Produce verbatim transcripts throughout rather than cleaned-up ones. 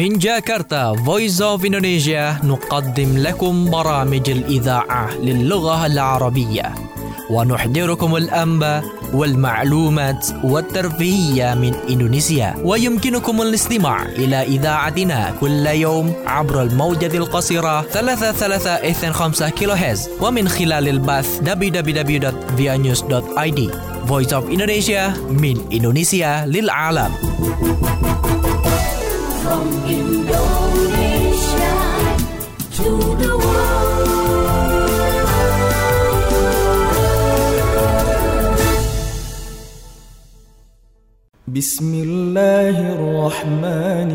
من جاكرتا Voice of Indonesia نقدم لكم برامج الإذاعة للغة العربية ونحضركم الأنباء والمعلومات والترفيهية من إندونيسيا. ويمكنكم الاستماع إلى إذاعتنا كل يوم عبر الموجة القصيرة ثلاثة ثلاثة اثنين خمسة كيلو هرتز ومن خلال البث دبليو دبليو دبليو دوت via news دوت آي دي. Voice of Indonesia من إندونيسيا للعالم. From Indonesia to the world. بسم الله الرحمن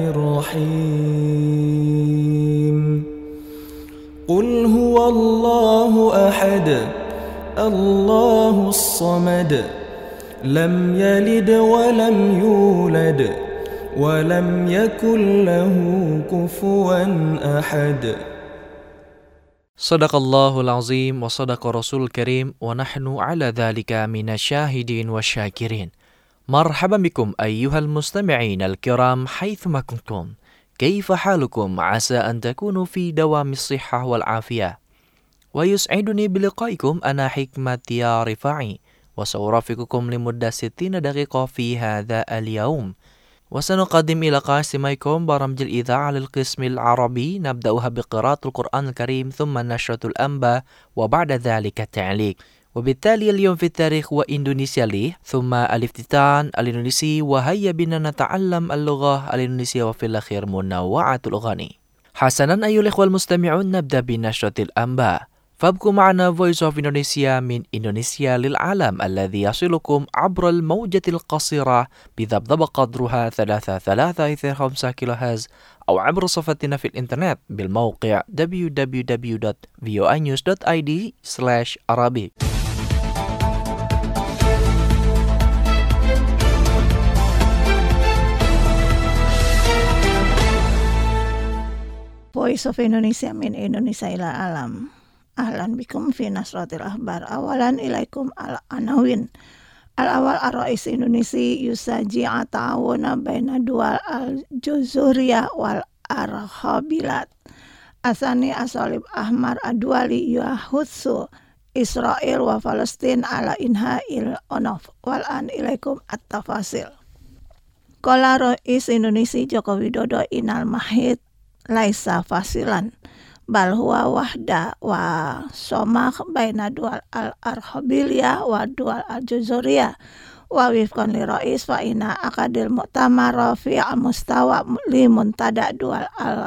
الرحيم قل هو الله أحد الله الصمد لم يلد ولم يولد ولم يكن له كفوا أحد. صدق الله العظيم وصدق رسول الكريم ونحن على ذلك من الشاهدين والشاكرين. مرحبا بكم أيها المستمعين الكرام حيثما كنتم. كيف حالكم؟ عسى أن تكونوا في دوام الصحة والعافية. ويسعدني بلقائكم أنا حكمة يا رفاعي وسأرافقكم لمدة ستين دقيقة في هذا اليوم. وسنقدم إلى قاسميكم برامج الإذاعة للقسم العربي نبدأها بقراءة القرآن الكريم ثم نشرة الأنباء وبعد ذلك التعليق. وبالتالي اليوم في التاريخ وإندونيسيا لي ثم الافتتان الإندونيسي وهيا بنا نتعلم اللغة الإندونيسية وفي الأخير منوعات الأغاني. حسنا أيها الإخوة المستمعون نبدأ بنشرة الأنباء. فابقوا معنا Voice of Indonesia من إندونيسيا للعالم الذي يصلكم عبر الموجة القصيرة بذبذب قدرها ثلاثة ثلاثة اثنين خمسة كيلو هرتز أو عبر صفحتنا في الإنترنت بالموقع دبليو دبليو دبليو دوت فيو نيوز دوت آي دي سلاش عربي. Voice of Indonesia min Indonesia ila alam. Ahlan bikum fi nasratil ahbar. Awalan ilaikum al-anawin. Al-awal ar-rais Indonesia yusaji'a ta'awuna baina dual al-juzuriyah wal-arhabilat. Asani asalib ahmar adwali yuahutsu Israel wa Palestin ala inha'il onof. Wal'an ilaikum at-tafasil. Qala rais Indonesia Joko Widodo inal mahid laisa fasilan. Bal huwa wahda wa somah baina dual al-arhabiliyah wa dual al-juzuriyah wa wifqan li rais fa ina akadil mu'tamara fi al-mustawa li muntada dual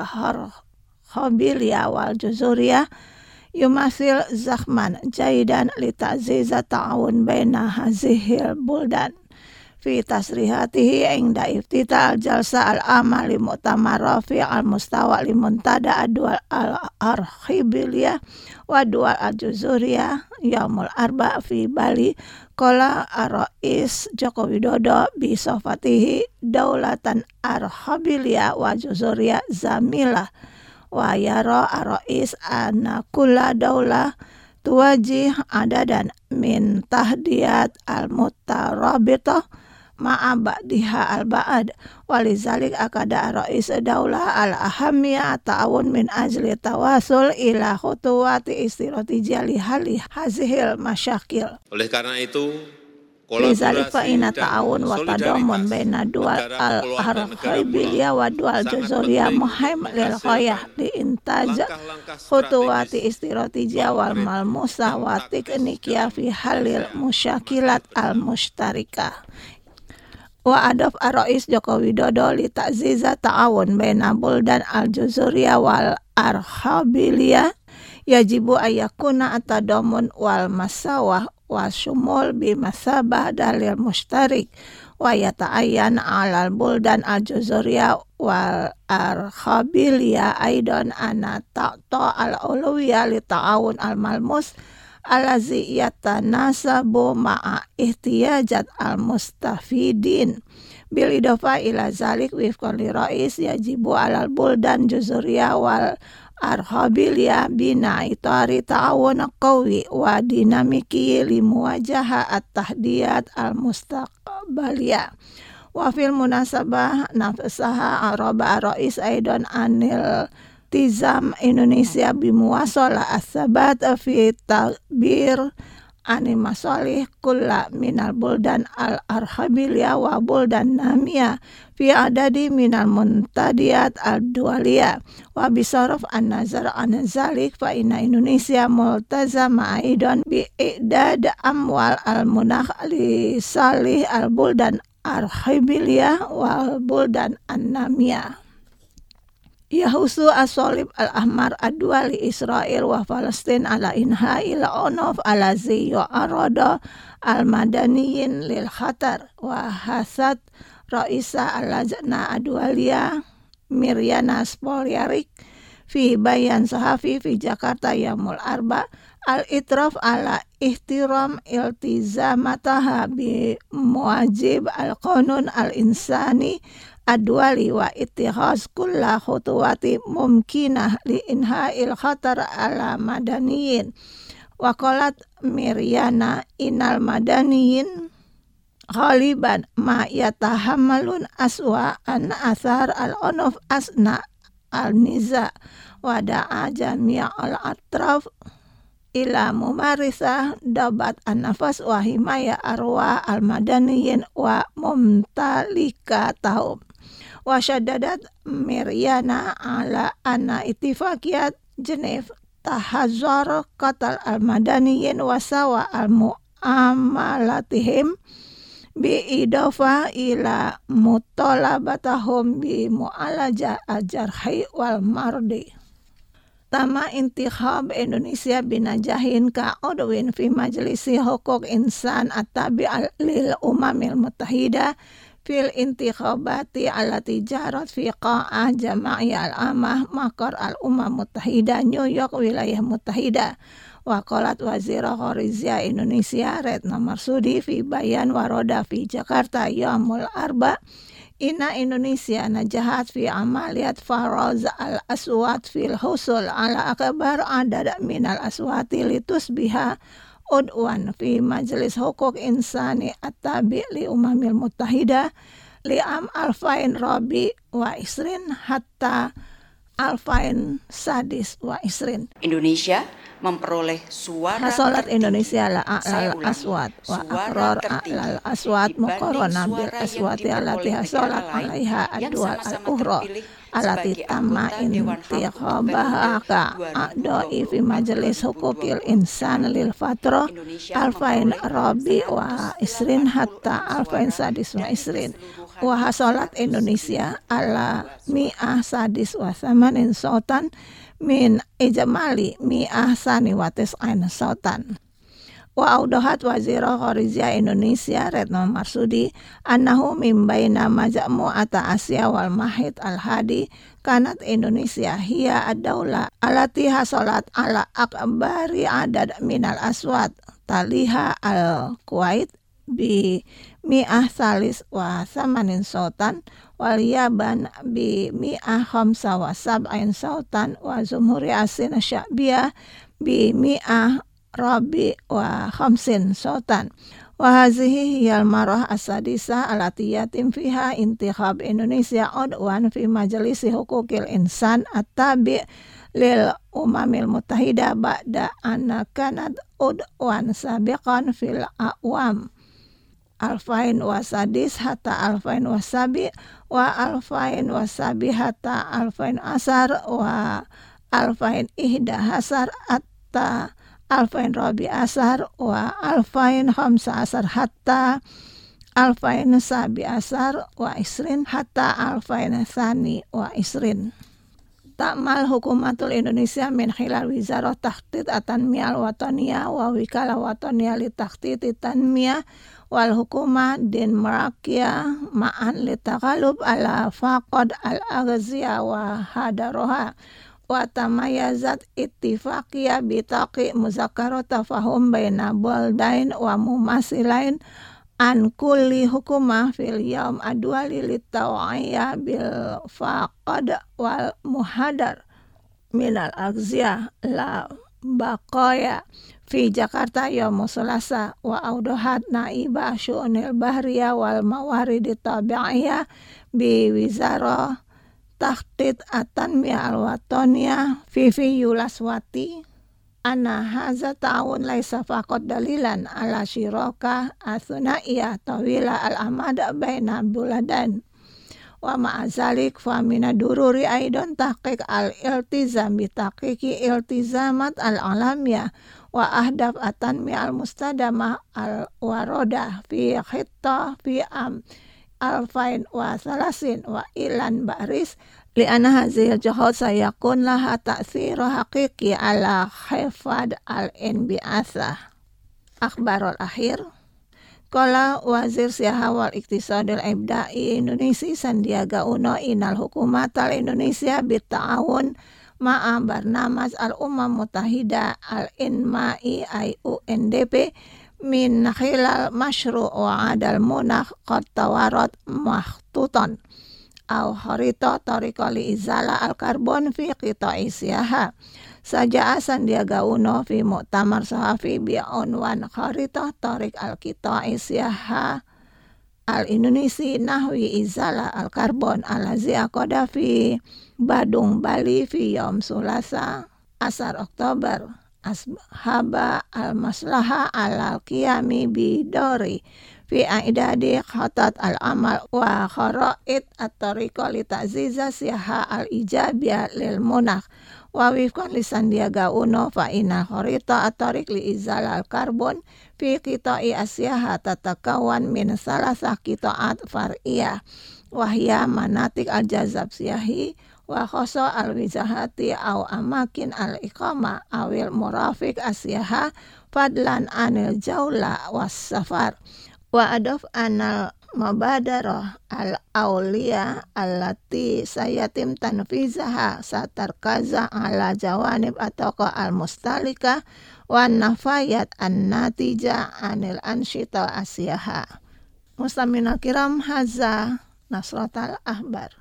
al-arhabiliyah wal juzuriyah yumasil zakhman jaidan li ta'ziza ta'awun baina hazihil buldan fi tasrihatihi inda iftita al-jalsa al-amal li mu'tamara fi al-mustawa li muntada adwal al-arhibiliyah wa dual al-juzuriyah yaumul arba fi Bali. Qala ar-rais Joko Widodo bi sofatihi daulatan arhabiliyah wa juzuriyah zamilah wa yara ar-rais anna kulla daulah tuwajih adadan min tahdiyat al-mutarabitah ma'a ba'diha al-ba'ad walizalik akada rais daulah al-ahamiyah ta'awun min ajli tawasul ila khutuwati istiratijah lihali hazihil masyakil. Oleh karena itu lizalik fa ina ta'awun wa tadamun baina dual al-arhabiliyah wa dual juzuriyah muhaim lil ghayah li intaj khutuwati istiratijah wal malmusah wa tiknikiyah fi halil musyakilat al-mushtarikah. Wa adaf ar-rais Joko Widodo li ta'ziza ta'awun baina buldan al-juzuriyah wal arhabiliyah yajibu ayakuna atadamun wal masawah wa syumul bi masabah dalil mushtarik wa yata'ayyan 'alal buldan al-juzuriyah wal arhabiliyah aidan ana ta'ta al-ulawiyah li ta'awun al-malmus alazi yatanasabu ma'a ihtiyajat al-mustafidin bil idofa ila zalik wifqan li rais yajibu alal buldan juzuriyah wal arhabiliyah bina itari ta'awun qawi wa dinamiki limuwajaha at-tahdiyat al-mustaqbaliyah Wa fil munasabah nafsaha araba rais aidan anil tizam Indonesia bimuwasalah as-sabat fi tabir ani masalih kulla minal buldan al-arhabiliya wa buldan namiyah fi adadi minal muntadiyat al-dualiyah wa bisaraf an-nazar an zalik fa inna Indonesia multazama aidan bi i'dad amwal al-munakh li salih al-buldan arhabiliyah wal buldan an-namiyah. Yahusu as-solib al-ahmar ad-duali Israel wa Palestin ala inha'il onof ala ziyo aroda al-madaniyin lil khatar wa hasad ra'isa al-lajna ad-dualiya Miryana Spoliarik fi bayan sahafi fi Jakarta Yaumul Arba al-itraf ala ihtiram iltizamataha bi muwajib al-qanun al-insani ad-duali wa ittihaz kulla khutuwati mumkinah li inha'il khatar ala madaniyin wa qalat Miryana inal madaniyin ghaliban ma yatahammalun aswa an athar al-unuf asna al-niza wa da'a jami' al-atraf ila mumarisah dabat an-nafas wa himaya arwa al-madaniyin wa mumtalika tahum. Wa syaddadat Miryana ala anna ittifaqiyat Geneva tahazzar qatal al-madaniyin wa sawa al-mu'amalatihim bi idafa ila mutalabatahum bi mu'alaja al-jarhi wal mardi. Tama intikhab Indonesia binajahin ka udwin fi majlisi hukuk insan at-tabi' lil umamil muttahida fil intikhabati ala tijarat fi qa'ah jama'iyah al-amah makar al-umam muttahida New York wilayah muttahida. Wa qalat wazira kharijiyah Indonesia Retno Marsudi fi bayan waroda fi Jakarta Yaumul Arba inna Indonesia najahat fi amaliyat faraz al-aswat fil husul ala akbar adad minal aswati litusbiha udwan fi majlis hukuk insani at-tabi' li umamil muttahida li am alfain rabi wa isrin hatta alfain sadis wa isrin. Indonesia memperoleh suara Hasolat tertinggi. Indonesia la Saya al ulangi, aswat wa suara akror tertinggi al aswat dibanding muqarrana bil suara yang aswati diperoleh alati negara hasolat lain alaiha yang ad-dual sama-sama al-ukhra terpilih alati sebagai tamma anggota Dewan Ham untuk intikhabaha ka adoi fi majlis hukukil insan lil fatra Indonesia alfain memperoleh rabi wa isrin hatta alfain sadis wa isrin wa hasolat Indonesia ala mi'ah sadis wa samanin sautan min ijmali mi'ah sani wa tis'ain sautan. Wa audahat wazira kharijiyah Indonesia Retno Marsudi annahu min baina majmu'ata Asia wal mahid al-hadi kanat Indonesia hiya ad-daula alati hasalat ala akbari adad minal aswat taliha al-Kuwait bi mi'ah salis wa samanin sautan wal Yaban bi mi'ah khamsa wa sab'in sautan wa Jumhuri Asin Sya'biyah bi mi'ah rabi wa khamsin sautan wa hazihi hiyal marah as-sadisa alati yatim fiha intikhab Indonesia udwan fi majlisi hukukil insan at-tabi' lil umamil muttahida ba'da anna kanat udwan sabiqan fil a'wam alfain wasadis hatta alfain wasabi wa alfain wasabi hatta alfain asar wa alfain ihda hasar hatta alfain rabi asar wa alfain khamsa asar hatta alfain sabi asar wa isrin hatta alfain thani wa isrin. Ta'mal hukumatul Indonesia min khilal wizarah tahdid at-tanmiyah al-wataniyah wa wikalah wataniyah li tahdid at-tanmiyah wal hukumah din merakiyah ma'an li taghalub ala faqad al-aghziyah wa hadaroha wa tamayazat ittifaqiyah bitaqi muzakarata fahum baina baldain wa mumasilain an kulli hukumah fil yaum adwali litawa'iyah bil faqad wal muhadar minal aghziyah la baqaya fi Jakarta yaum Selasa wa audahat naiba syu'unil bahriya wal mawarid tabi'iyah bi wizara tahdid at-tanmiyah al-wataniyah Vivi Yulaswati anna haza ta'awun laisa faqat dalilan ala syiraka athunaiyah tawila al-amada baina buladan wa ma'azalik fa mina dururi aidan tahqiq al-iltizam bi tahqiqi iltizamat al-alamiyah wa ahdaf at-tanmiyah al-mustadamah al-warodah fi khittah fi am alfain wa salasin wa ilan baris li'anna hazil jahod sayakun laha ta'thira haqiqi ala khifad al-inbi'athah. Akhbarul akhir Qala Wazir Siaha wal Iktisadil Ibda'i Indonesia Sandiaga Uno inal hukumatal Indonesia bitta'awun ma'a barnamaz al-umam mutahida al-inma'i I U N D P min khilal masyru' wa adal munakh qad tawarat makhtutan au kharita tariqa li izala al-karbon fi qita'i siyaha saja'a Sandiaga Uno fi mu'tamar sahafi bi unwan kharita tariq al-qita'i siyaha al-Indonesia nahwi izala al-karbon alazi aqada fi Badung Bali fi yaum Sulasa asar Oktober ashaba al-maslaha al-qiyami bidori fi aidadi khatat al-amal wa khara'id at-tariqa li ta'ziza siha al-ijabiyah lil munakh wa wifqan li Sandiaga Uno fa inna kharita at-tariq li izal al-karbon fi qita'i asyaha tatakawan min salasah qita'at far'iyah wa hiya manatik al-jazab siyahi wa khoso al-wizahati au amakin al-iqama awil murafiq asyaha fadlan anil jawla was safar wa adof anal mabadarah al-awliya allati sayatim tanfizaha satarkaza ala jawanib ataqa al-mustalika wa nafayat an-natija anil ansyita asyaha. Muslimin kiram haza Nasratul Ahbar.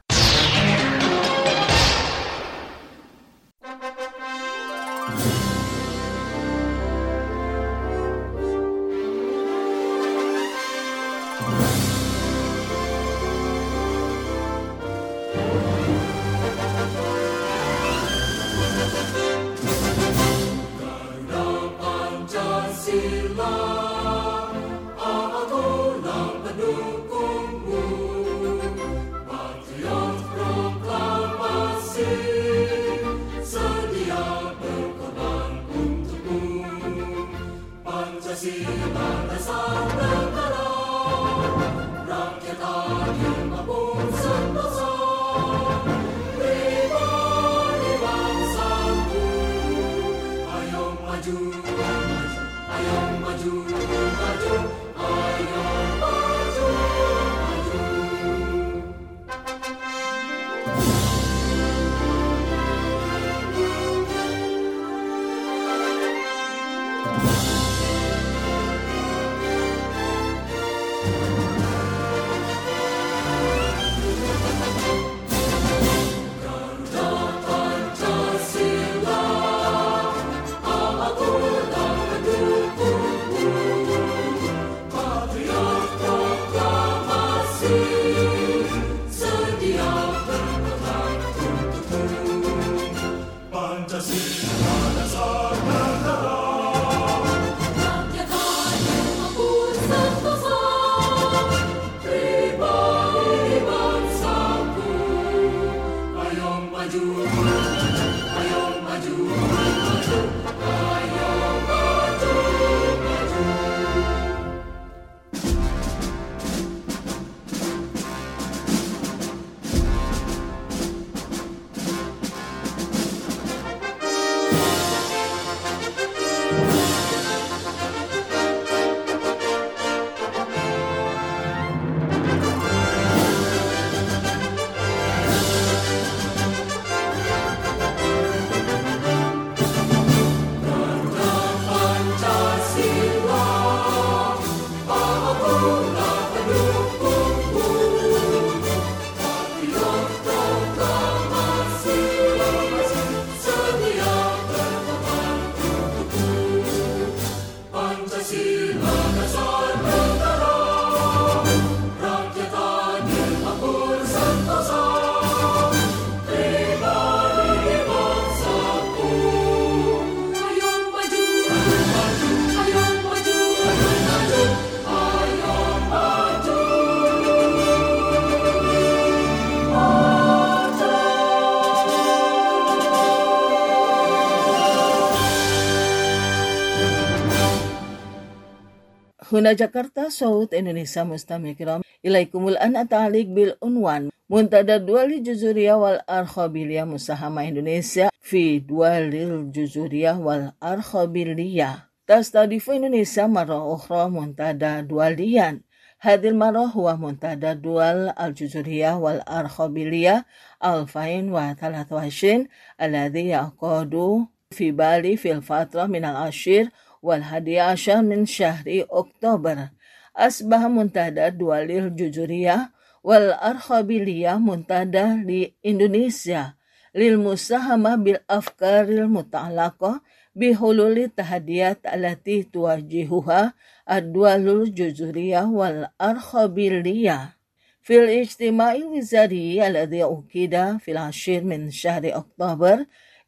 Huna Jakarta, Saud Indonesia Mustami Kiram. Ilaikumul an atalik bil unwan. Muntada duali juzuriyah wal arkhabiliyah musahama Indonesia fi dualil juzuriyah wal arkhabiliyah. Tastadifu Indonesia marah ukhra muntada dualiyan. Hadil marah huwa muntada dual al juzuriyah wal arkhabiliyah alfain wa talat washin alladhi yaqadu fi Bali fil fatra minal ashir wal hadi ashar min syahri Oktober. Asbah muntada dualil juzuriyah wal arkhabiliyah muntada di Indonesia lil musahama bil afkaril muta'alaqah bihululi tahadiyat alati tuwajihuha ad-dualul juzuriyah wal arkhabiliyah fil ijtima'i wizari alladhi ukida fil ashir min syahri Oktober.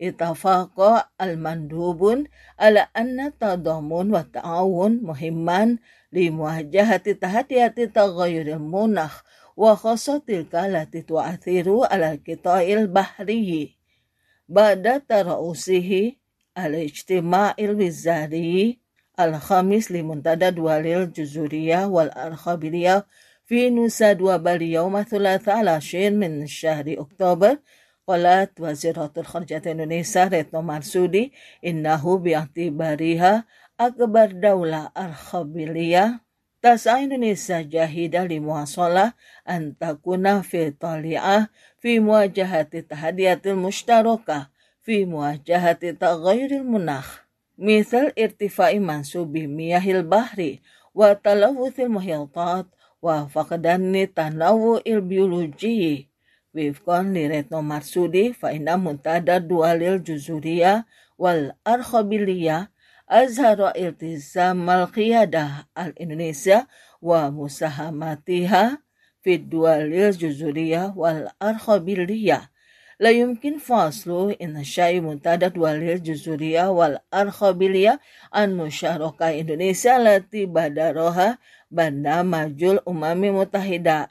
Itafaqa al-mandubun ala anna tadamun wa ta'awun muhimman li muwajahati tahadiyati taghayyuril munakh wa khasatil kalati tu'athiru ala qita'il bahriyi ba'da tarausihi al-ijtima'il wizari al-khamis li muntada dualil juzuriyah wal arkhabiliyah fi Nusa Dua Bali yawma thulatha ala ashir min syahri Oktober. Qalat Waziratul Kharjah Indonesia Retno Marsudi innahu bi'atibariha akbar daulah arkhabiliyah tasa Indonesia jahida li muwasalah antakuna fi tali'ah fi muwajahati tahadiyatil mushtarakah fi muwajahati taghayyuril munakh misal irtifai mansubi miyahil bahri wa talawuthil muhyatat wa faqdanni tanawu'il biologi. Wifqan li Retno Marsudi fa inna muntada dualil juzuriyah wal arkhabiliyah azhara iltizam al-qiyadah al-Indonesia wa musahamatiha fi dualil juzuriyah wal arkhabiliyah. La yumkin faslu in syai muntada dualil juzuriyah wal arkhabiliyah an musyarakah Indonesia lati badaroha banda majul umami mutahida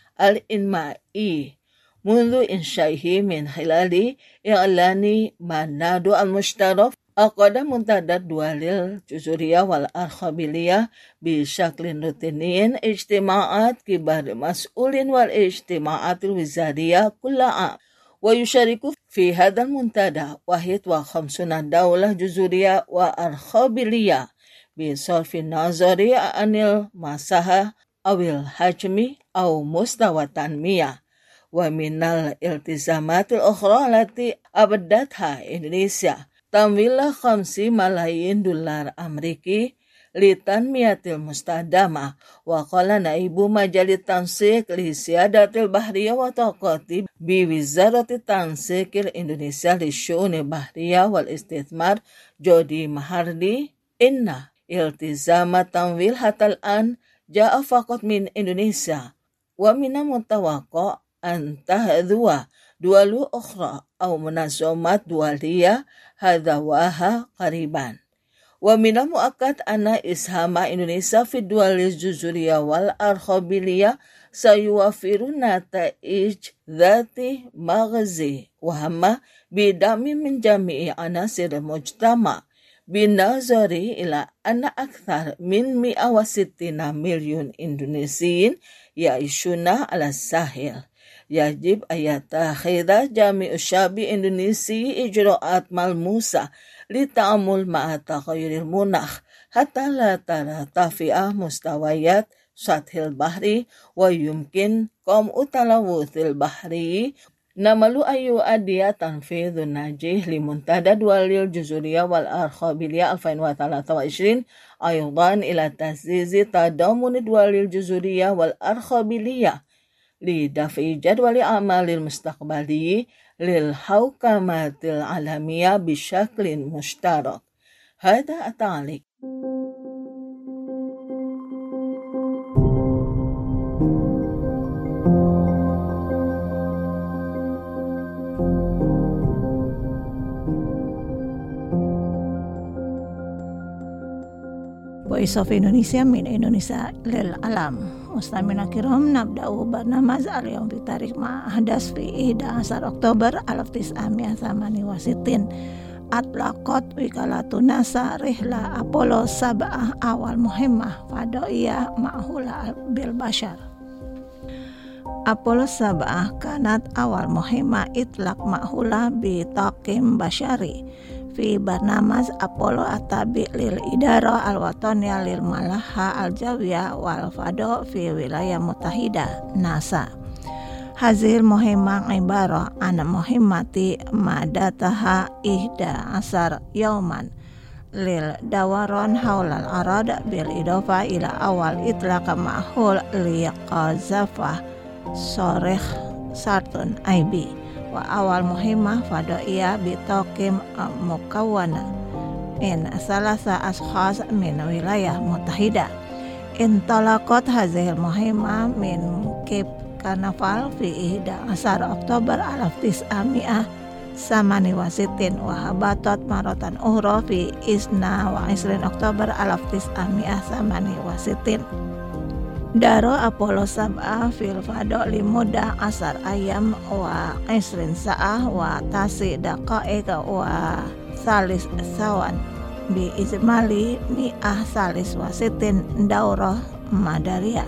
al-inma'i mundu insyaihi min khilali i'lani manadu al-mushtaraf aqada muntada dualil juzuriyah wal arkhabiliyah bi syaklin rutinin ijtima'at kibar mas'ulin wal ijtima'atil wizariyah kulla'a wa yushariku fi hadal muntada wahid wa khamsuna daulah juzuriyah wa arkhabiliyah bi sarfin nazari anil masaha awil hajmi aw mustawa tanmiyah wa minal iltizamatil ukhra lati abadatha Indonesia tamwila khamsi malayin dolar Ameriki litan miatil mustadama wa qala naibu majalit tansik li siyadatil bahriyah wa taqati bi wizarati tansikil Indonesia li syu'uni bahriyah wal istithmar Jody Mahardi inna iltizama tamwil hatal an ja'a faqat min Indonesia wa mina mutawaqqa antahadhuwa dualu ukhra au munazomat dualiyah hadhawaha qariban wa mina muakkad anna ishama Indonesia fi dualil juzuriyah wal arkhabiliyah sayuwafiru nata'ij dhati maghzi wa hamma bidami min jami'i anasir mujtama binazari ila anna akthar min mi'a wa sittina milyun Indonesiyin ya'ishuna ala sahil. Yajib ayata khida jami'u syabi Indonesia ijra'at malmusa li ta'amul ma'a taghayyuril munakh hatta la tara tafi'ah mustawayat sathil bahri wa yumkin qam utalawuthil bahri namalu ayu adiyah tanfidhun najih li muntada dualil juzuriyah wal arkhabiliyah alfain wa talata wa ishrin ayudan ila taszizi tadamuni dualil juzuriyah wal arkhabiliyah li dafi jadwali amalil mustaqbali lil hawkamatil alamiyah bisyaklin mushtarak. Hada atalik. Voice of Indonesia min Indonesia lil alam. Mustamina kiram nabda'u barnamaz al-yawm fi tarikh ma'ahdas fi ihda asar Oktober alaf tis'amiyah thamani wasitin. Atlaqat wikalatu nasa rihla Apollo sab'ah awal muhimmah fadoiyah ma'hula bil bashar. Apollo sab'ah kanat awal muhimmah itlaq ma'hula bi taqim bashari fi barnamaz Apollo atabi lil idara al-wataniyah lil malaha al-jawiyah wal fado fi wilayah mutahida NASA. Hazil muhimmah ibarah an muhimmati madataha ihda asar yauman lil dawaron haulal arad bil idofa ila awal itlaq ma'hul li qazafah sorikh sartun aibi wa awal muhimmah fadoiyah bitokim mukawana min salasa ashkhas min wilayah mutahida. Intalaqat hazil muhimmah min kib karnaval fi ihda asar Oktober alaf tis'amiyah samani wasitin wa habatat maratan uhra fi isna wa isrin Oktober alaf tis'amiyah samani wasitin. Daro Apollo sab'ah fil fado limudah asar ayam wa isrin sa'ah wa tasi daqa'iq wa salis sawan bi izmali mi'ah salis wasitin daurah madariyah.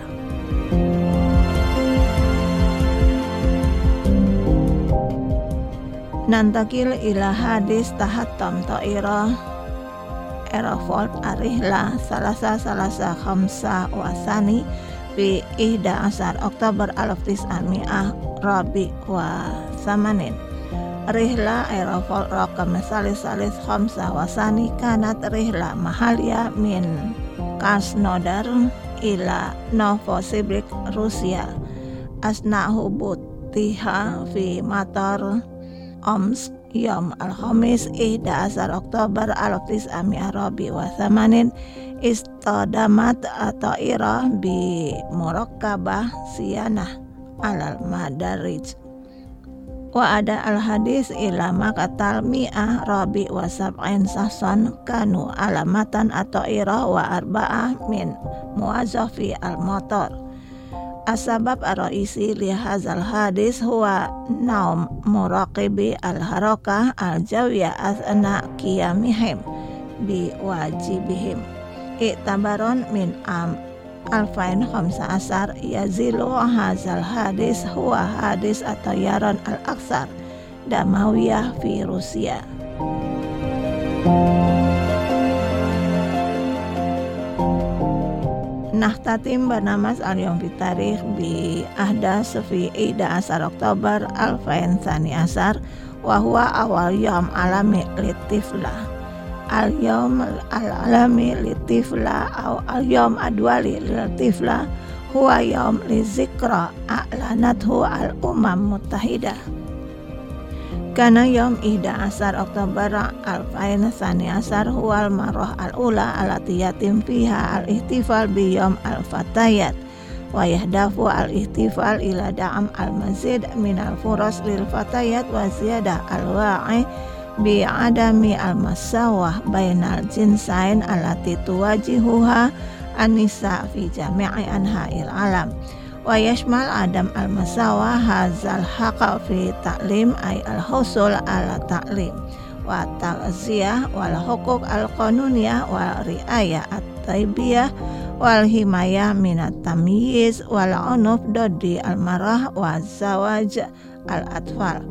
Nantakil ila hadis tahattam ta'irah Aeroflot arihla salasa salasa khamsa wasani fi ihda asar Oktober alaf tis'amiyah rabi wa samanin. Rihla Aeroflot rakam salis salis khamsa wasani kanat rihla mahalia min Krasnodar ila Novosibirsk Rusia asna hubutiha fi matar Omsk Yom al-Khamis ihda asar Oktober alaf tis'amiyah rabi wa samanin istadamat ta'irah bi murakkabah siyanah alal madarij wa ada al-hadis ila maqatal mi'ah rabi wa sab'in sahsan kanu alamatan ta'irah wa arba'ah min muwazzafi al-motor. Asbab ar-raisi li hadzal hadis huwa naum muraqibi al-harakah al-jawiyah athna qiyamihim bi wajibihim. Iktabaron min am alfain khamsa asar yazilu hadzal hadis huwa hadis at-tayyaran al-aksar damawiyah fi Rusia. Nahtatim barnamas al-yawm fi tarikh bi ahdas fi ihda asar Oktober alfain tsani asar wa huwa awal yawm alami litifla al-yawm al-alami litifla au al-yawm adwali litifla huwa yawm li zikra a'lanathu al-umam muttahidah. Kana yawm ihda asar Oktober alfain tsani asar huwal marrah al-ula alati yatim fiha al-ihtifal bi yawm al-fatayat wa yahdafu al-ihtifal ila da'am al-mazid min al-furas lil fatayat wa ziyadah al-wa'i bi adami al-masawah bainal jinsain alati tuwajihuha an-nisa fi jami'i anha'il alam. Wa yashmal adam al-masawa hazal haqa fi ta'lim ay al-husul ala ta'lim wa ta'ziyah wal huquq al-qanuniyah wal riayah at-taibiyah wal himayah minat tamyiz wal unuf dodi al-marah wa zawaj al-atfal.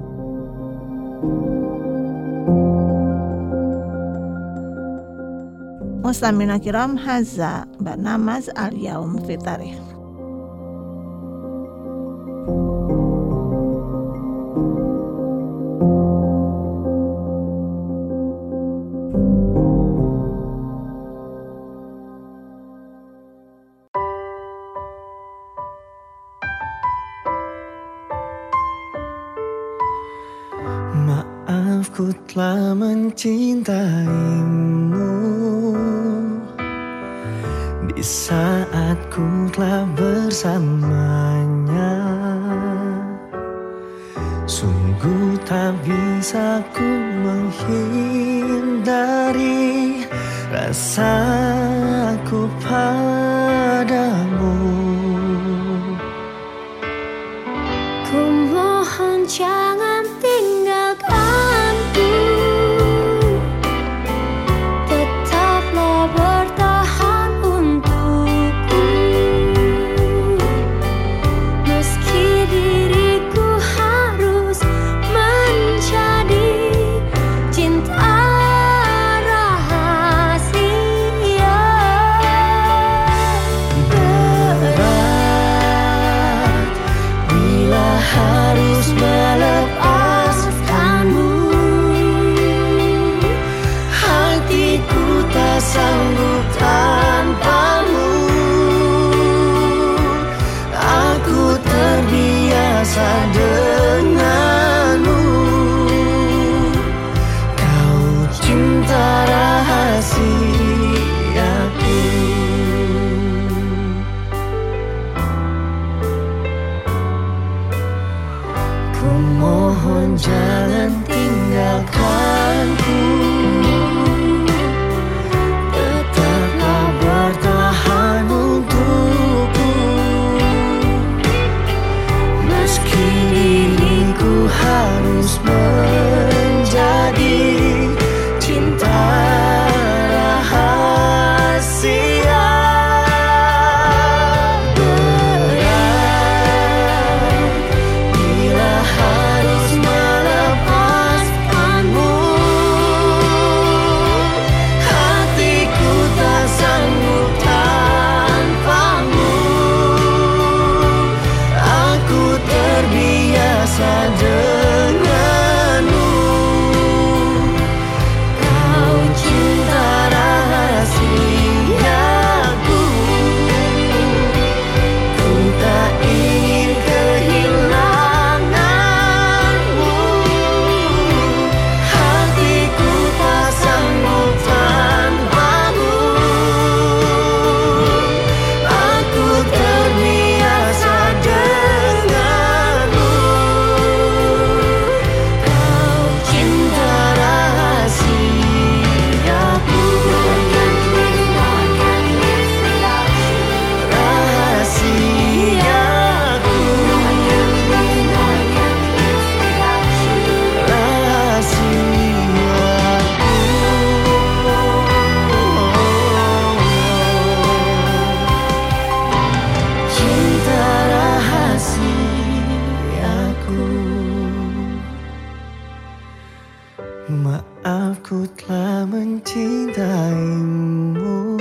Mustamina kiram hazza barnamaz al-yawm fi tarikh. Maaf ku telah mencintaimu di saat ku telah bersamanya. Sungguh tak bisa ku menghindari rasaku padamu. Ku mohon jangan tinggalkanku, tetaplah bertahan untukku. Meski diriku harus menjadi cinta rahasia. Berat bila harus melepaskanmu. Hatiku tak sanggup tanpamu. Aku terbiasa denganmu. Kau cinta rahasiaku. Ku mohon jangan tinggalkanku. Tetaplah bertahan untukku. Meski diriku harus menjadi cinta rahasia. Berat bila harus melepaskanmu. Hatiku tak sanggup tanpamu. Aku terbiasa denganmu. Kau cinta rahasiaku. Ku tak ingin kehilanganmu. Hatiku tak sanggup tanpamu. Aku terbiasa denganmu. Kau cinta rahasiaku. Rahasiaku. Rahasiaku. Cinta rahasiaku. Maaf ku telah mencintaimu.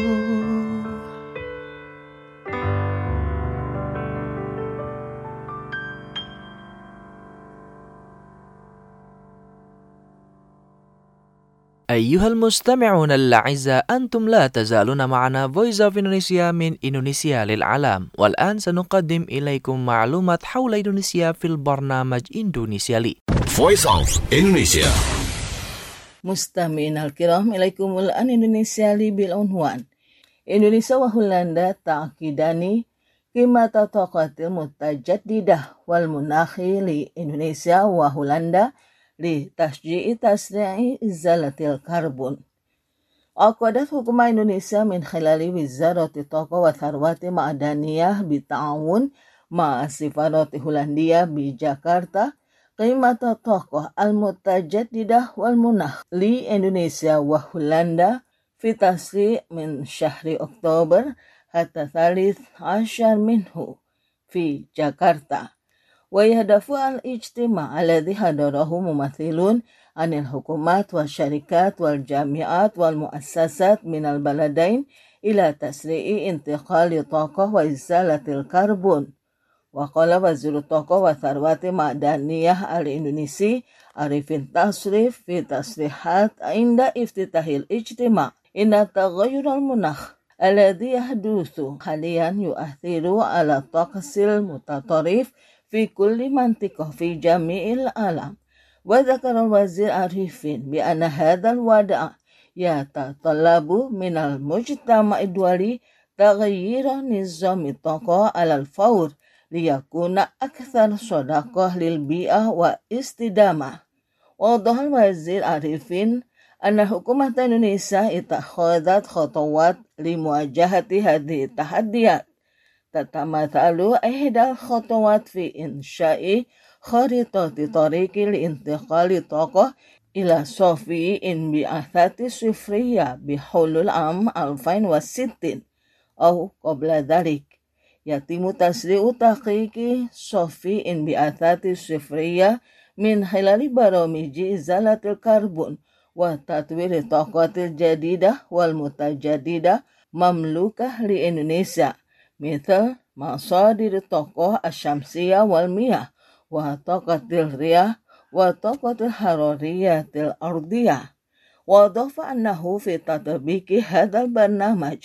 أيها المستمعون الأعزاء، أنتم لا تزالون معنا Voice of Indonesia من إندونيسيا للعالم. والآن سنقدم إليكم معلومات حول إندونيسيا في البرنامج إندونيسيا لي. Voice of Indonesia. Mustami'in al-kiram, ilaikumul an Indonesia li bil unwan. Indonesia wa Hulanda ta'kidani qimata taqatil mutajaddidah wal munakhi li Indonesia wa Hulanda li tasji'i tasri'i izalatil karbon. Aqadat hukuma Indonesia min khilali wizarati taqa wa tharwati ma'adaniyah bita'awun ma'a sifarati Hulandia bi Jakarta qimata taqah al-mutajaddidah wal munakh li Indonesia wa Hulanda fi tasri' min syahri Oktober hatta thalith ashar minhu fi Jakarta. Wa yahdafu al-ijtima' alladhi hadarahu mumathilun anil hukumat wa syarikat wal jami'at wal muassasat minal baladain ila tasri'i intiqali taqah wa izalatil karbon. Wa qala wazir taqah wa tharwati ma'daniyah al-Indonesi Arifin Tasrif fi tasrihat inda iftitahil ijtima' inna taghayyur al-munakh alladhi yahduthu haliyan yu'athiru ala taqsil mutatarif fi kulli mantiqah fi jami'il alam. Wa dzakara al-wazir Arifin bi anna hadzal wada' yatatallabu minal mujtama'i duwali تغيير نظام الطاقة على الفور ليكون أكثر صداقة للبيئة واستدامة. وأوضح الوزير عارفين أن حكومة إندونيسيا اتخذت خطوات لمواجهة هذه التحديات، تتمثل إحدى الخطوات في إنشاء خريطة طريق لانتقال الطاقة إلى صافي انبعاثات صفرية بحلول عام ألفين وستين أو قبل ذلك. يتم تسريع تحقيق صافي انبعاثات صفرية من خلال برامج إزالة الكربون وتطوير الطاقات الجديدة والمتجددة مملوكة لإندونيسيا، مثل مصادر الطاقة الشمسية والمياه وطاقة الرياح وطاقة الحرارية الأرضية. وأضاف أنه في تطبيق هذا البرنامج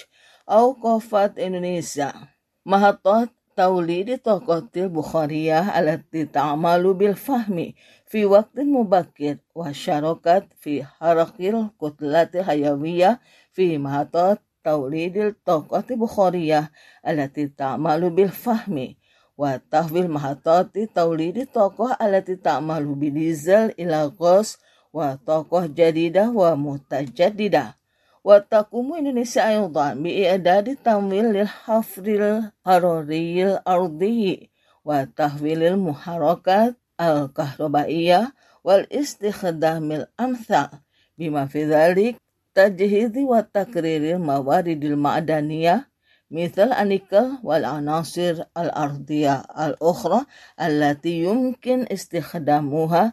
أوقفت إندونيسيا محطات توليد الطاقة البخارية التي تعمل بالفحم في وقت مبكر، وشاركت في حرق الكتلات الحيوية في محطات توليد الطاقة البخارية التي تعمل بالفحم، وتحويل محطات توليد الطاقة التي تعمل بديزل إلى غاز وطاقة جديدة ومتجددة. وتقوم إندونيسيا أيضا بإعداد تمويل للحفر الحراري الأرضي وتحويل المحركات الكهربائية والاستخدام الأمثل، بما في ذلك تجهيز وتكرير الموارد المعدنية مثل النيكل والعناصر الأرضية الأخرى التي يمكن استخدامها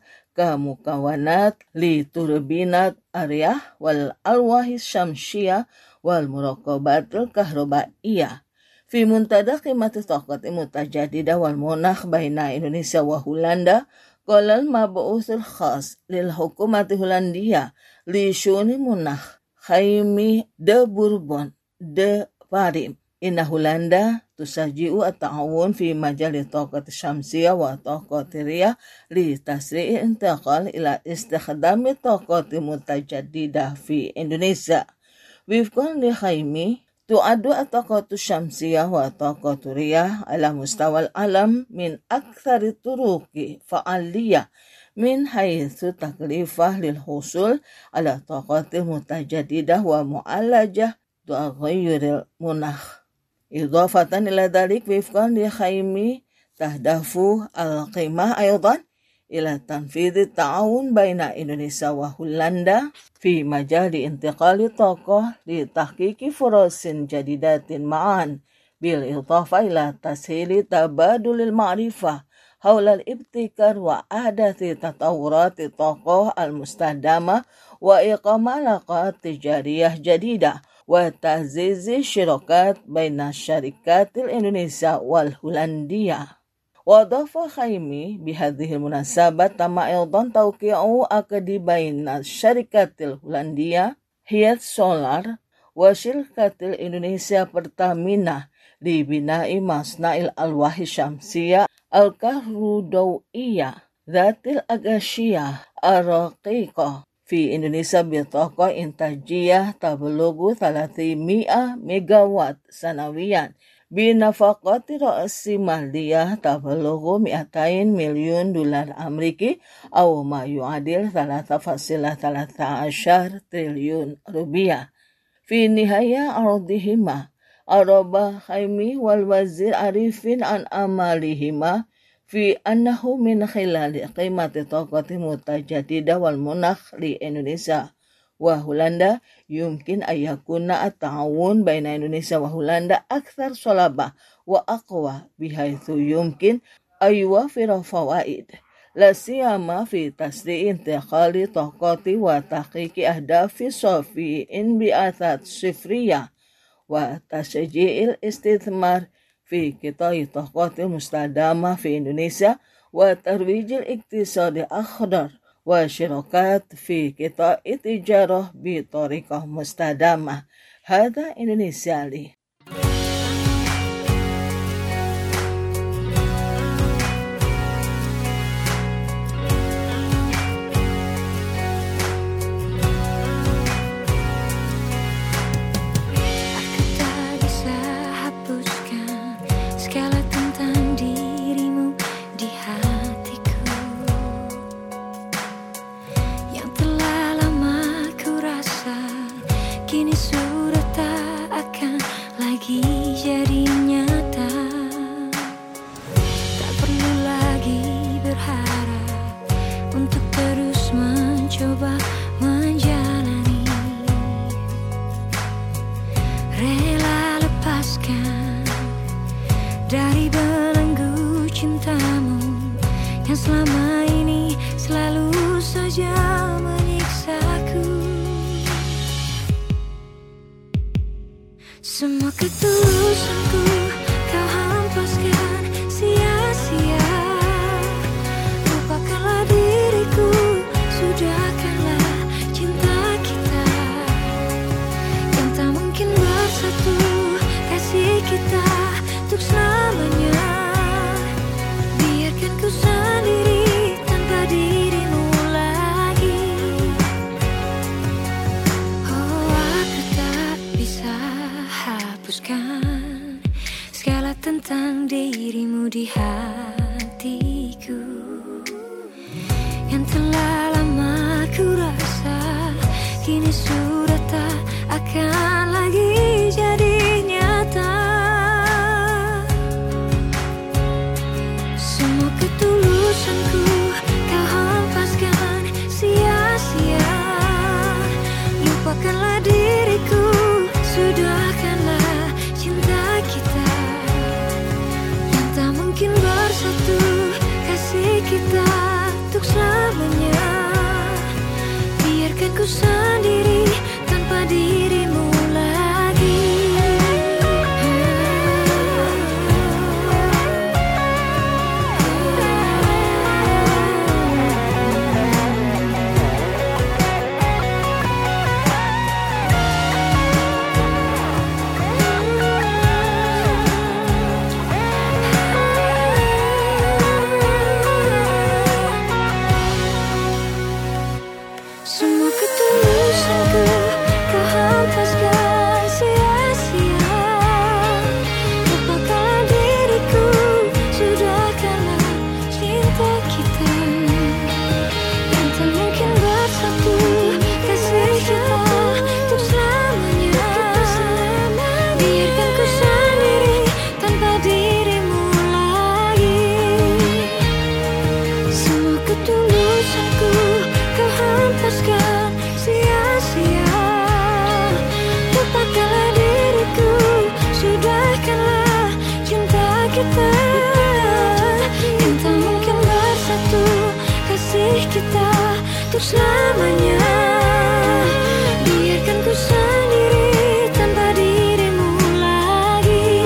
كمكونات لتوربينات الرياح والألواح الشمسية والمراقبات الكهربائية. في منتدى قمة الطاقة المتجددة والمناخ بين إندونيسيا وهولندا، قال المبعوث الخاص للحكومة الهولندية لشؤون المناخ خيمي دي بوربون دي فاريم إن هولندا تشجع التعاون في مجال الطاقة الشمسية وطاقة الرياح لتسريع الانتقال إلى استخدام الطاقة المتجددة في إندونيسيا. وفقا لخيمي، تعد الطاقة الشمسية وطاقة الرياح على مستوى العالم من أكثر الطرق فعالية من حيث تكلفة للحصول على الطاقة المتجددة ومعالجة تغير المناخ. إضافة إلى ذلك، وفقا لخيمي، تهدف القمة أيضا إلى تنفيذ التعاون بين إندونيسيا وهولندا في مجال انتقال الطاقة لتحقيق فرص جديدة معا، بالإضافة إلى تسهيل تبادل المعرفة حول الابتكار وأحداث تطورات الطاقة المستدامة وإقامة علاقات تجارية جديدة وتعزيز الشراكات بين الشركات الإندونيسية والهولندية. وأضاف خيمي بهذه المناسبة تم أيضا توقيع عقد بين الشركة الهولندية هيت سولار وشركة الإندونيسية برتامينا لبناء مصنع الألواح الشمسية الكهروضوئية ذات الأغشية الرقيقة في إندونيسيا بطاقة إنتاجية تبلغ ثلاثمائة ميجاوات سنويا بنفقات رأس مالية تبلغ مئتين مليون دولار أمريكي أو ما يعادل ثلاثة فاصلة ثلاثة عشر تريليون روبيا. في نهاية عرضهما، أعرب خيمي والوزير عارفين عن أمالهما في أنه من خلال قمة الطاقة المتجددة والمناخ لإندونيسيا وهولندا يمكن أن يكون التعاون بين إندونيسيا وهولندا أكثر صلابة وأقوى، بحيث يمكن أن يوفر فوائد لا سيما في تسريع انتقال الطاقة وتحقيق أهداف صافي انبعاثات صفرية وتشجيع الاستثمار في قطاع الطاقة المستدامة في إندونيسيا وترويج الاقتصاد الأخضر وشراكات في قطاع التجارة بطريقة مستدامة. هذا إندونيسيا لي. Aku tak bisa segala tentang dirimu di hatiku yang telah lama ku rasa kini sudah tak akan lagi jadi nyata. Tak perlu lagi berharap untuk terus mencoba menjalani. Rela lepaskan dari belenggu cintamu yang selama ini selalu saja menyiksaku. Semua ketulusanku kau hempaskan sia-sia. Lupakanlah diriku, sudahkanlah cinta kita yang tak mungkin bersatu. Kasih kita untuk selamanya. Biarkan ku sendiri tanpa dirimu lagi. Oh, aku tak bisa hapuskan segala tentang dirimu di hatiku yang telah lama ku rasa kini sudah tak akan lagi jadi nyata. Semua ketulusanku kau hempaskan sia-sia. Lupakanlah diriku, sudahkanlah cinta kita yang tak mungkin bersatu. Kasih kita untuk selamanya. Biarkan ku sendiri tanpa dirimu lagi. Semua ketulusanku kau hempaskan sia-sia. Lupakanlah diriku, sudahkanlah cinta kita yang tak mungkin bersatu. Kasih kita untuk selamanya. Biarkan ku sendiri tanpa dirimu lagi. Semua ketulusanku kau hempaskan sia-sia. Lupakanlah diriku, sudahkanlah cinta kita yang tak mungkin bersatu. Kasih kita untuk selamanya. Biarkan ku sendiri tanpa dirimu lagi.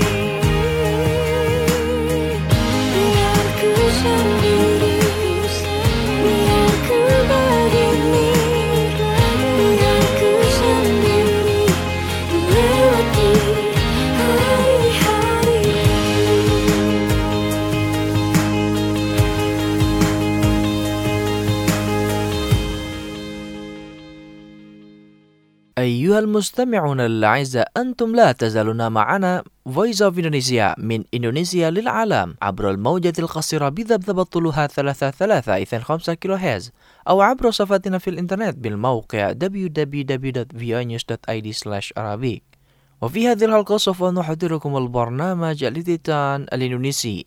Biar ku sendiri, biar ku begini. Biar ku sendiri melewati hari-hari. أيها المستمعون الأعزاء، أنتم لا تزالون معنا Voice of Indonesia من إندونيسيا للعالم عبر الموجة القصيرة بذبذب طولها ثلاثة ثلاثة اثنين خمسة كيلو هرتز أو عبر صفحتنا في الإنترنت بالموقع دبليو دبليو دبليو دوت في او نيوز دوت اي دي سلاش أرابيك. وفي هذه الحلقة سوف نحضركم البرنامج التيتان الإندونيسي.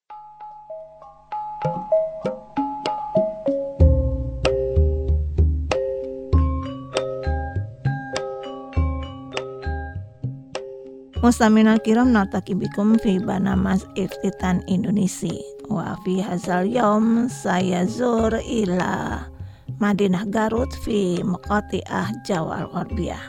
Mustamina kiram nartaki bikum fi banamas iftitan Indonesia. Wa fi hazal yom saya zur ila Madinah Garut fi Muqati'ah Jawa Al-Gharbiyah.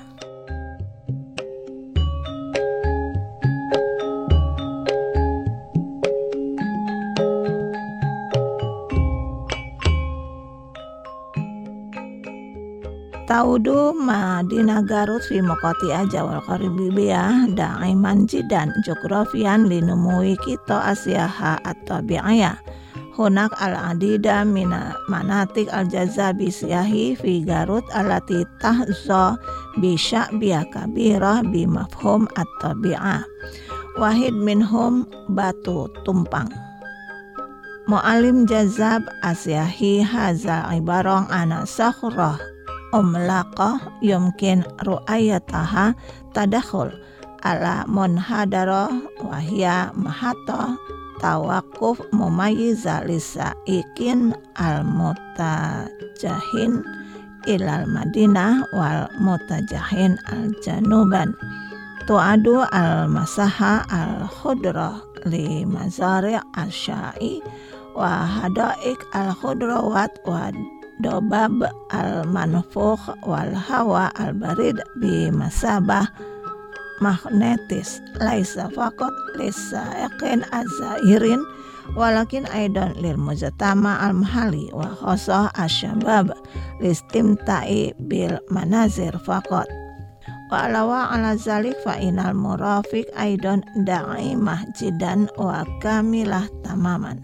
Taudu Madinah Garut fi Muqati'ah Jawa Al-Gharbiyah da'iman jidan geografian linumui kito asyaha at-tabi'iyah. Hunak al-adida mina manatik al-jazabi siyahi fi Garut alati tahza bi sya'biyah kabirah bi mafhum at-tabi'ah. wahid minhum batu tumpang. Mu'alim jazab asyahi hazal ibarong ana sakhrah umlaqah yumkin ru'ayataha tadakhul ala munhadarah wahya mahata tawakuf mumayyiza lisaikin al-mutajahin ilal madinah wal mutajahin al-januban tu'adu al-masaha al-khudrah li mazari' al-sya'i wa hadaik al-khudrawat wa dobab al-manfukh wal hawa al-barid bi masabah magnetis laisa faqat lisaiqin az-zairin walakin aidan lil mujtama al-mahalli wa khasah asy-syabab listimta'i bil manazir faqat wa alawa ala zalik fa inal murafiq aidan da'imah jidan wa kamilah tamaman.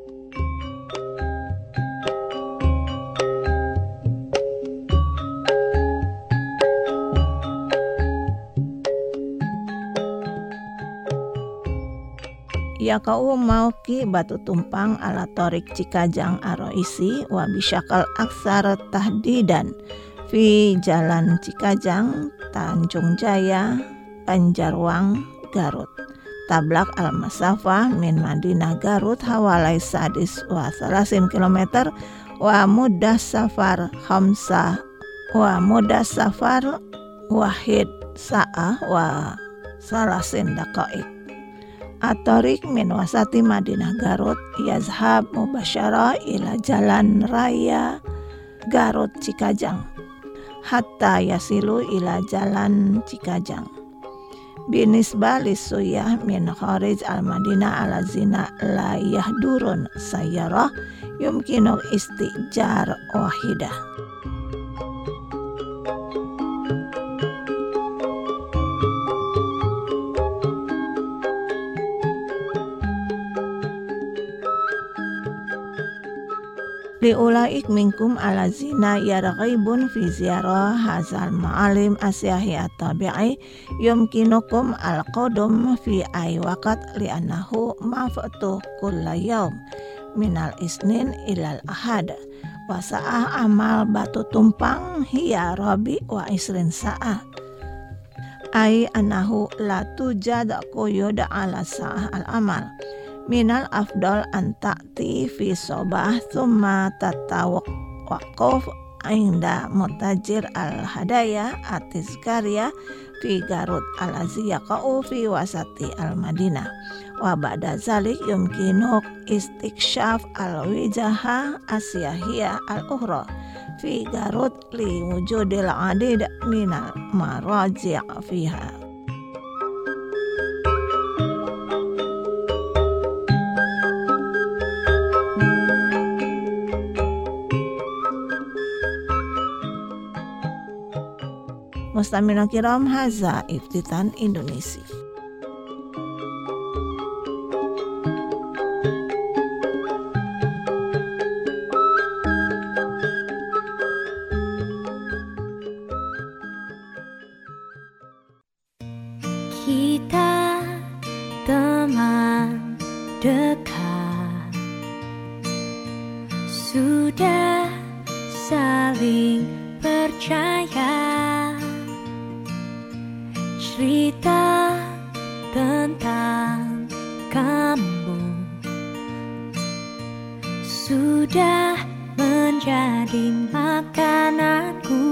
Yakau mauki batu tumpang ala torik Cikajang Aroisi wa bisyakal aksar tahdidan fi jalan Cikajang Tanjung Jaya Banjarwang Garut tablak al-masafah min Madinah Garut hawalai sadis wa salasin kilometer wa mudah safar khamsah wa mudah safar wahid sa'ah wa salasin daqaik. At-tariq min wasati Madinah Garut yazhab mubasyara ila jalan raya Garut Cikajang hatta yasilu ila jalan Cikajang binisbah lisuyah min kharij al-Madinah ala zina la yahdurun sayyarah yumkinu istijar wahidah. Liulaik minkum ala zina yaragibun fi ziarah hazal ma'alim asyahi at-tabi'i yumkinukum al-qadum fi ay waqat li'annahu mafatuh kulla yawm minal isnin ilal ahad wa sa'ah amal batu tumpang hiya rabi wa isrin sa'ah ay annahu la tujad quyud ala sa'ah al-amal minal afdal anta'ti fi sobah thumma tatawaqaf inda mutajir al-hadaya at-tizkariyah fi Garut alazi yaqa'u fi wasati al-Madinah wa ba'da zalik yumkinuk istiksyaf al-wijaha asyahiyah al-ukhra fi Garut li wujudil adid minal maraji' fiha. Mustamina kiram haza iftitan Indonesia. Kita teman dekat, sudah saling percaya. Cerita tentang kamu sudah menjadi makananku.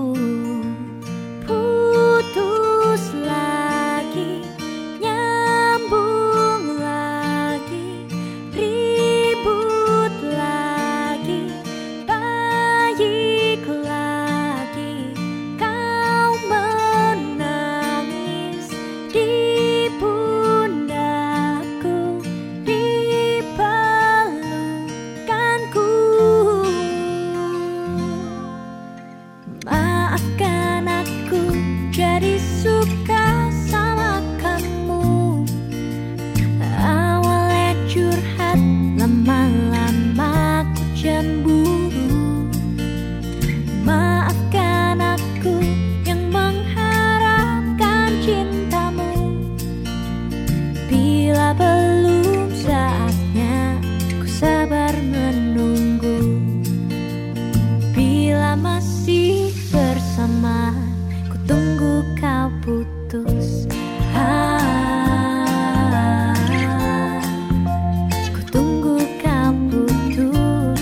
Putus lagi, nyambung lagi, ribut lagi, baik lagi. Kau menangis di pundakku, di pelukanku. Bila belum saatnya ku sabar menunggu, bila masih bersama ku tunggu kau putus. Ah, ku tunggu kau putus.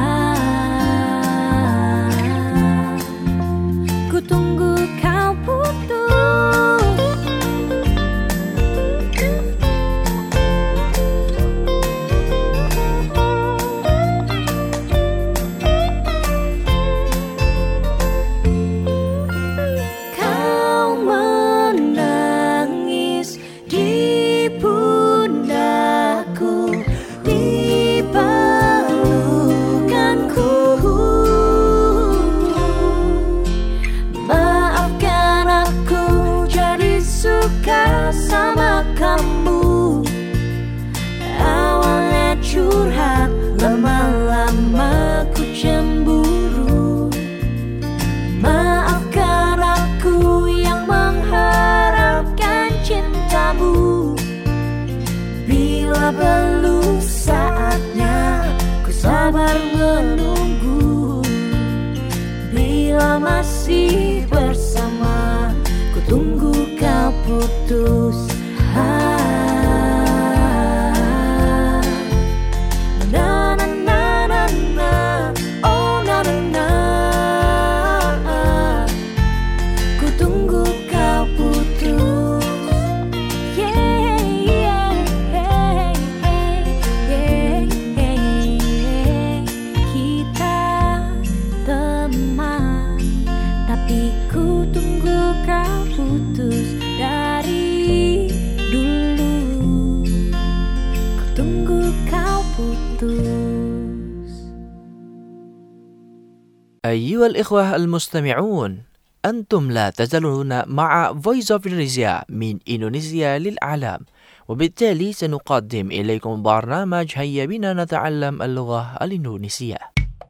Ah, ku tunggu kau putus. Kau menangis di pundakku, di pelukanku. Maafkan aku jadi suka sama kamu. Awalnya curhat, lama-lama ku cemburu. Maafkan aku yang mengharapkan cintamu. Bila belum saatnya ku sabar menunggu, bila masih bersama ku tunggu kau putus. Ah, na na na na na, oh na na na, ku tunggu kau putus. Yeah, yeah, yeah, yeah, yeah. Kita teman, tapi ku tunggu kau putus dari dulu. Ku tunggu kau putus. أيها الإخوة المستمعون، أنتم لا تزالون مع Voice of Indonesia من إندونيسيا للعالم، وبالتالي سنقدم إليكم برنامج هيا بنا نتعلم اللغة الإندونيسية.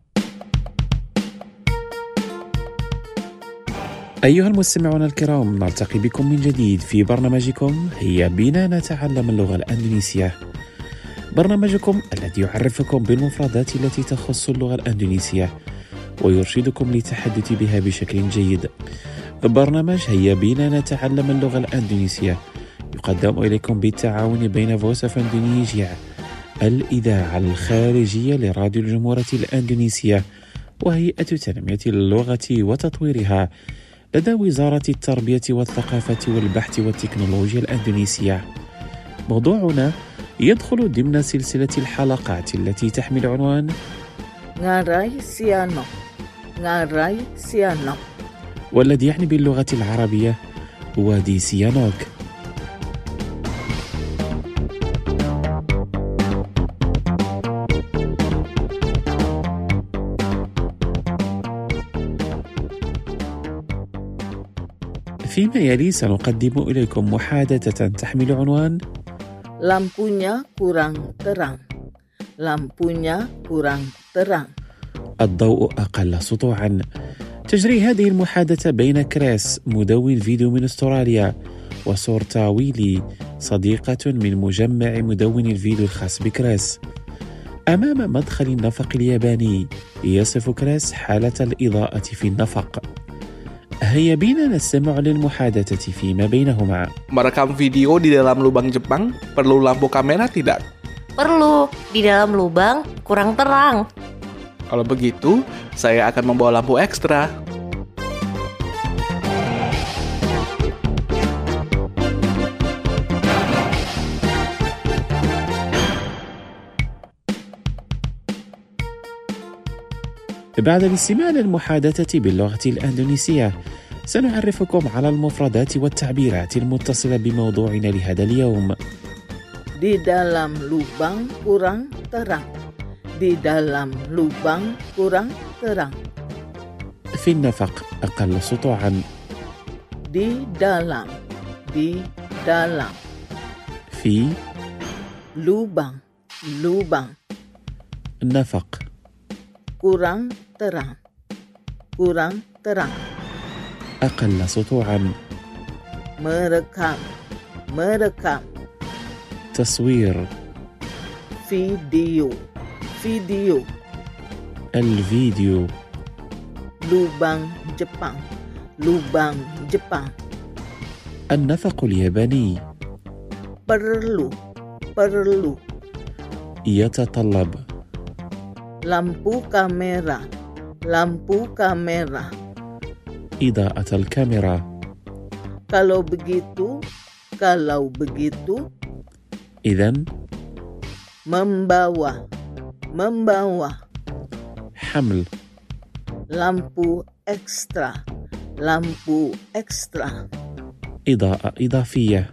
أيها المستمعون الكرام، نلتقي بكم من جديد في برنامجكم هيا بنا نتعلم اللغة الإندونيسية، برنامجكم الذي يعرفكم بالمفردات التي تخص اللغة الإندونيسية ويرشدكم للتحدث بها بشكل جيد. برنامج هيا بنا نتعلم اللغة الإندونيسية يقدم إليكم بالتعاون بين Voice of Indonesia، الإذاعة الخارجية لراديو الجمهورية الإندونيسية، وهيئة تنمية اللغة وتطويرها لدى وزارة التربية والثقافة والبحث والتكنولوجيا الإندونيسية. موضوعنا يدخل ضمن سلسلة الحلقات التي تحمل عنوان Ngarai Sianok. Ngarai Sianok. والذي يعني باللغة العربية وادي سيانوك. فيما يلي سنقدم إليكم محادثة تحمل عنوان Lampunya kurang terang. Lampunya kurang terang. الضوء أقل سطوعا. تجري هذه المحادثة بين كريس مدون فيديو من أستراليا وسورتا ويلي صديقة من مجمع مدون الفيديو الخاص بكريس. أمام مدخل النفق الياباني يصف كريس حالة الإضاءة في النفق. هيا بنا نستمع للمحادثة فيما بينهما. Merekam video di dalam lubang Jepang perlu lampu kamera tidak? Perlu, di dalam lubang kurang terang. Kalau begitu, saya akan membawa lampu ekstra. بعد الاستماع للمحادثة باللغة الإندونيسية سنعرفكم على المفردات والتعبيرات المتصلة بموضوعنا لهذا اليوم. Di dalam lubang kurang terang. Di dalam lubang kurang terang. في النفق أقل سطوعا. Di dalam. Di dalam. في lubang. Lubang. النفق kurang terang. Kurang terang. أقل سطوعا. Merekam. Merekam. التصوير. Video. Video. الفيديو. Lubang Jepang. Lubang Jepang. النفق الياباني. Perlu. Perlu. يتطلب. Lampu kamera. Lampu kamera. إضاءة الكاميرا. Kalau begitu, kalau begitu. إذن Membawa. Membawa. حمل. Lampu ekstra. Lampu ekstra. إضاءة إضافية.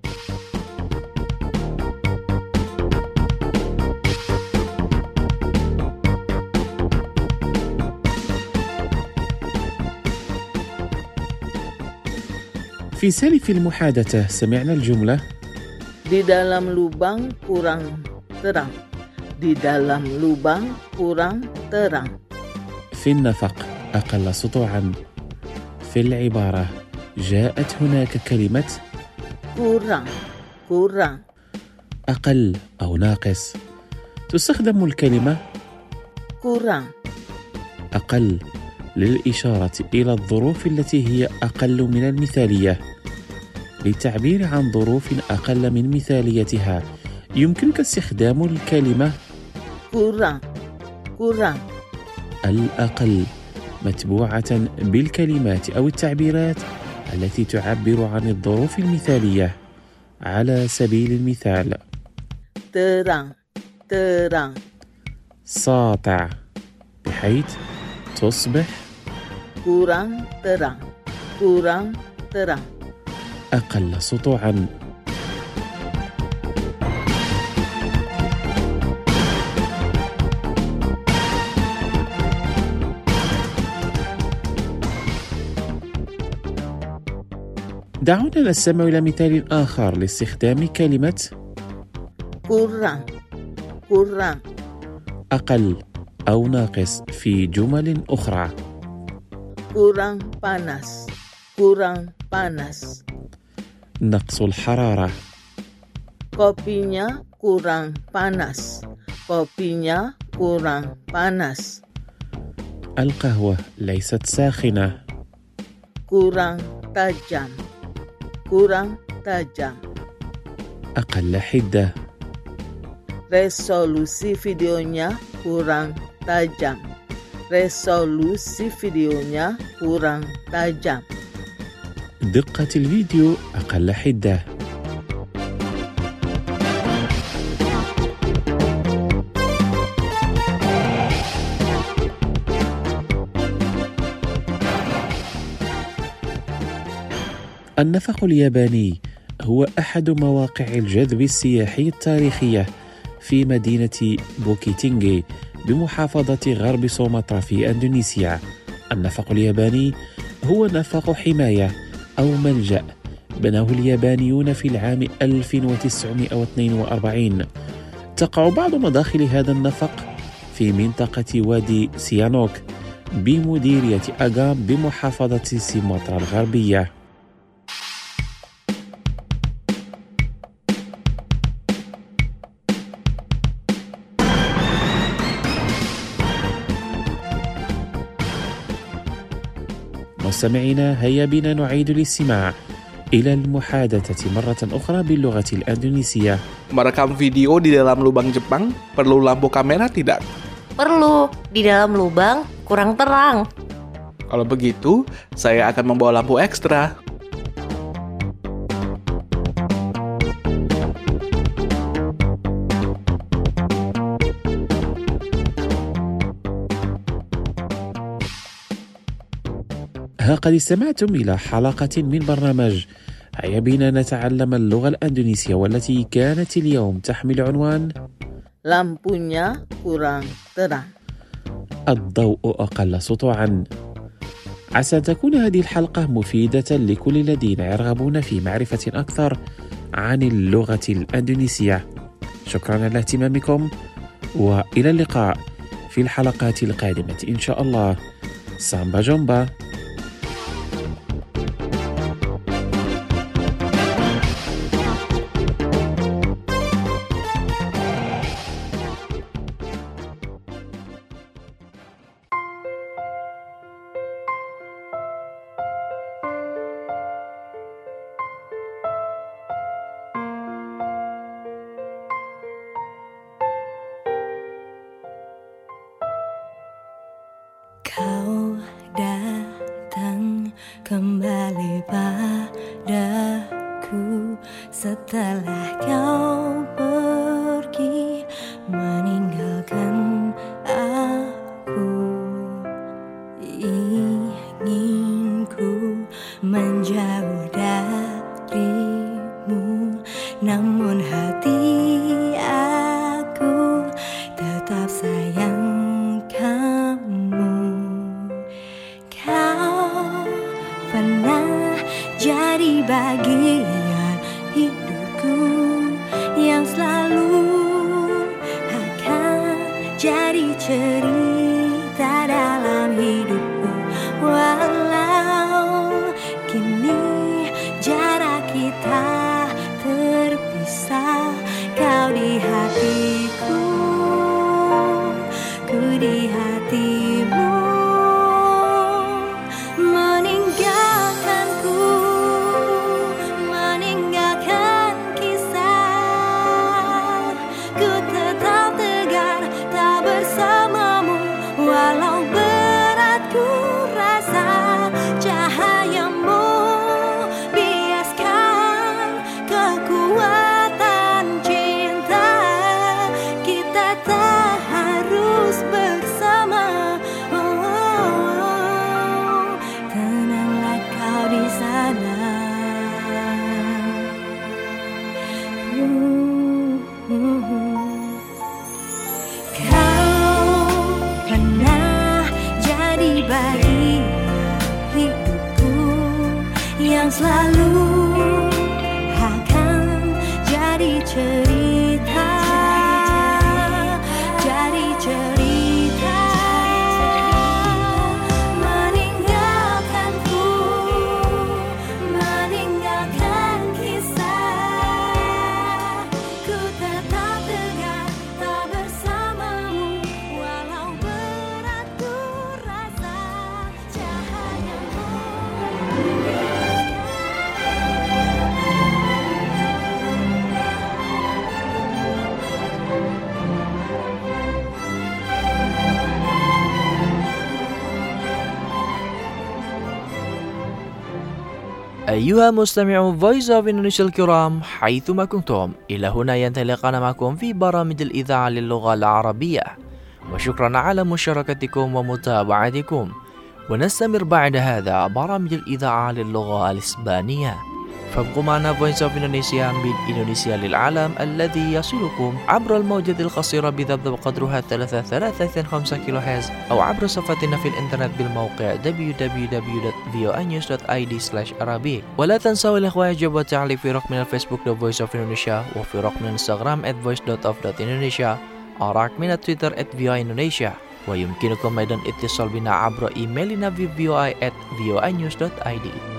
في سالف المحادثة سمعنا الجملة Di dalam lubang kurang terang. Di dalam lubang kurang terang. في النفق أقل سطوعا. في العبارة جاءت هناك كلمة Kurang. Kurang. أقل أو ناقص. تستخدم الكلمة Kurang. أقل للإشارة إلى الظروف التي هي أقل من المثالية. للتعبير عن ظروف أقل من مثاليتها يمكنك استخدام الكلمة Kurang. Kurang. الأقل متبوعة بالكلمات أو التعبيرات التي تعبر عن الظروف المثالية. على سبيل المثال Terang. Terang. ساطع بحيث تصبح Kurang terang. Kurang terang. أقل سطوعا. دعونا نستمع إلى مثال آخر لاستخدام كلمة Kurang. Kurang. أقل أو ناقص في جمل أخرى. Kurang panas. Kurang panas. نقص الحرارة. Kopinya kurang panas. Kopinya kurang panas. القهوة ليست ساخنة. Kurang tajam. Kurang tajam. أقل حدة. Resolusi videonya kurang tajam. Resolusi videonya kurang tajam. دقة الفيديو أقل حدة. النفق الياباني هو أحد مواقع الجذب السياحي التاريخية في مدينة بوكيتينغي بمحافظة غرب سومطرة في أندونيسيا. النفق الياباني هو نفق حماية أو ملجأ بناه اليابانيون في العام ألف وتسعمائة واثنين وأربعين. تقع بعض مداخل هذا النفق في منطقة وادي سيانوك بمديرية أغام بمحافظة سومطرة الغربية. مستمعينا، هيا بنا نعيد الاستماع إلى المحادثة مرة أخرى باللغة الأندونيسية. Merekam video di dalam lubang Jepang perlu lampu kamera tidak? Perlu. Di dalam lubang kurang terang. Kalau begitu, saya akan membawa lampu ekstra. ها قد استمعتم إلى حلقة من برنامج هيا بنا نتعلم اللغة الأندونيسية، والتي كانت اليوم تحمل عنوان Lampunya kurang terang. الضوء أقل سطوعا. عسى أن تكون هذه الحلقة مفيدة لكل الذين يرغبون في معرفة أكثر عن اللغة الأندونيسية. شكرا على اهتمامكم، وإلى اللقاء في الحلقات القادمة إن شاء الله. سامبا جومبا. jadi cerita dalam hidupku. Walau kini jarak kita terpisah, kau di hatiku, ku di hatimu. Meninggalkanku, meninggalkan kisah, ku tetap tegar tak bersamamu. Walau berat ku rasa, cahayamu biaskan kekuatan cinta. Kita tak harus bersama. Oh, oh, oh. Tenanglah kau di sana. Uh, uh, uh. Kau pernah jadi bagian hidupku yang selalu akan jadi cerita, jadi cerita. Meninggalkanku, meninggalkan kisah, ku tetap tegar tak bersamamu. Walau berat ku rasa, cahayamu. أيها مستمعو Voice of Indonesia الكرام حيثما كنتم، إلى هنا ينتهي لقاءنا معكم في برامج الإذاعة للغة العربية، وشكرا على مشاركتكم ومتابعتكم. ونستمر بعد هذا برامج الإذاعة للغة الإسبانية، فابقوا معنا Voice of Indonesia من إندونيسيا للعالم الذي يصلكم عبر الموجة القصيرة بذبذب قدرها ثلاثة ثلاثة خمسة كيلو هرتز، أو عبر صفحتنا في الإنترنت بالموقع دبليو دبليو دبليو دوت فيو اي نيوز دوت اي دي سلاش عربي. ولا تنسوا الإخوة يجب التعليق في رقمنا الفيسبوك The Voice of Indonesia، وفي رقم الانستغرام at voice دوت اوف دوت indonesia، أو رقمنا تويتر at فيو اي indonesia. ويمكنكم أيضا اتصال بنا عبر إيميلنا في فيو اي at فيو اي نيوز دوت اي دي.